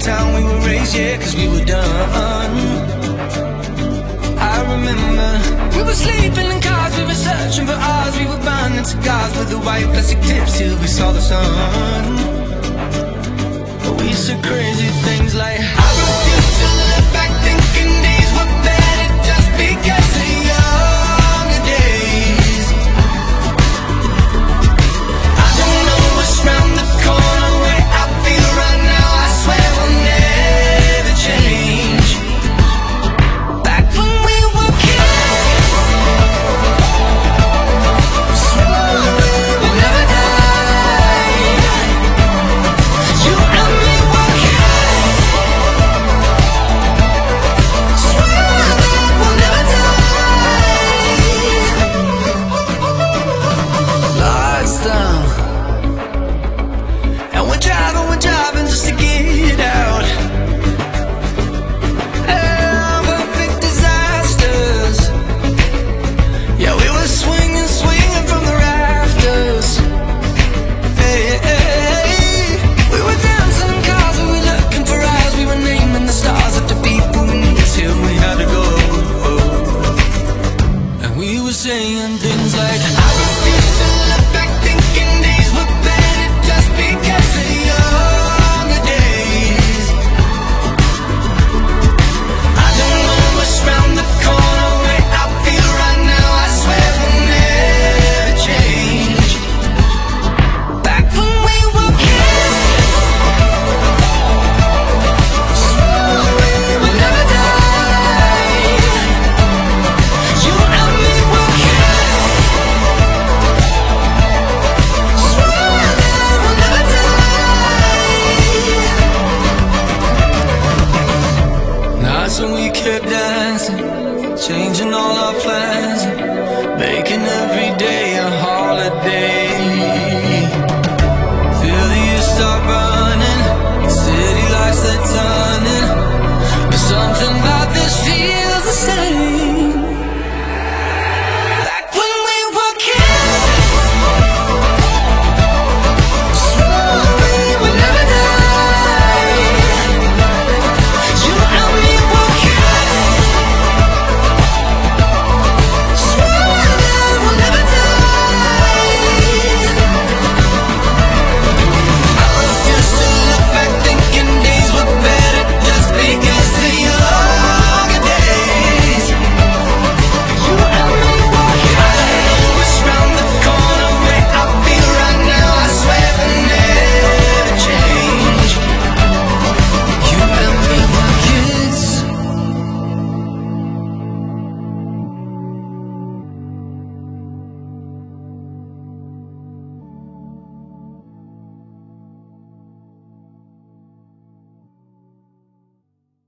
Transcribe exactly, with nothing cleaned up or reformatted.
town we were raised, yeah, cause we were done. I remember we were sleeping in cars, we were searching for ours, we were burning cigars with the white plastic tips till we saw the sun. We said crazy things like, I refuse to look back thinking these were better just because of younger days. I don't know what's round the corner, where I feel right now, I swear will never change. Back when we were kids, we'll never die. You and me were kids, swear we'll never die. Lights down, and we're driving, we're driving just to get out. Oh, perfect disasters. Yeah, we were swinging, swinging from the rafters. Hey, hey, hey. We were dancing in cars, we were looking for eyes, we were naming the stars after people we knew till we had to go. And we were saying things like, I refuse to look back thinking these were better just because of younger days. I don't know what's round the corner, where I feel right now, I swear will never change. Back when we were kids, we'll never die. You and me were kids, swear we'll never die. Nights when we kept dancing, changing all our plans, making every day a holiday. Feel the years start running, city lights are turning. There's something